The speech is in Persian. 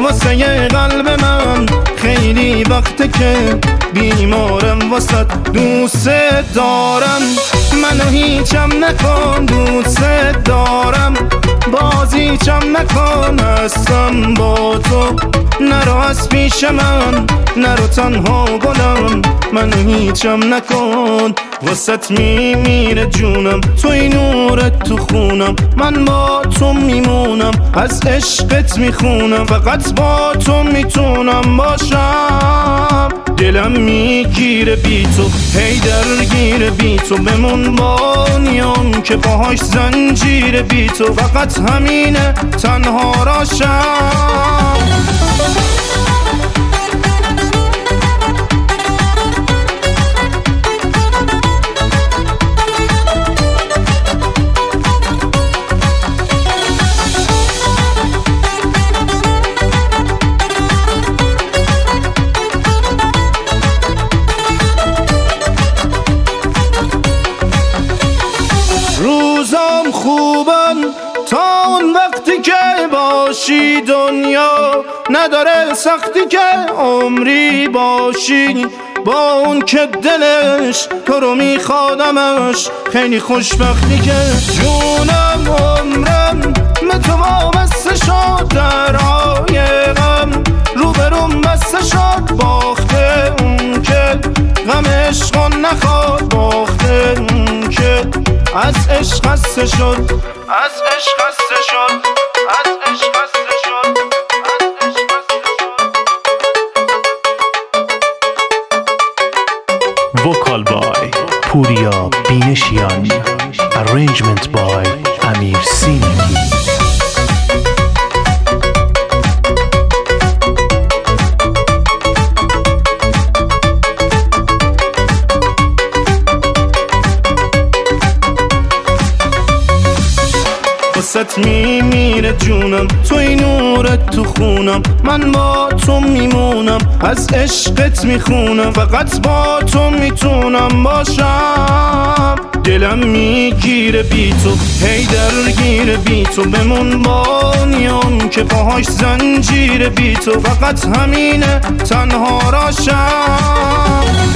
واسه قلب من خیلی وقته که بیمارم واسه دوست دارم. منو هیچم نکن دوست دارم، بازیچم نکن هستم با تو. نرو از پیش من نرو تنها گلم، منو هیچم نکن واسط میمیره جونم. توی نورت تو خونم، من با تو میمونم، از عشقت میخونم، فقط با تو میتونم باشم. دلم میگیره بی تو، هی درگیره بی تو، بمون با نیام که باهاش زنجیره بی تو. فقط همینه تنها راشم. روزام خوبن تا اون وقتی که باشی، دنیا نداره سختی که عمری باشی. با اون که دلش تو رو میخوادمش، خیلی خوشبختی که جونم عمرم به تو وابسته شد. درهای غم روبروم بسته شد، باخته اون که غم عشق نخواد، باخته اون که از عشق خسته شد، از عشق خسته شد، از عشق خسته شد، از عشق خسته شد. وکال بای پوریا بینشیان، ارنجمنت بای امیر سینگی. واسط میمیره جونم، توی نورت تو خونم، من با تو میمونم، از عشقت میخونم، فقط با تو میتونم باشم. دلم میگیره بی تو، هی درگیره بی تو، بمون با نیام که باهاش زنجیره بی تو. فقط همینه تنها راشم.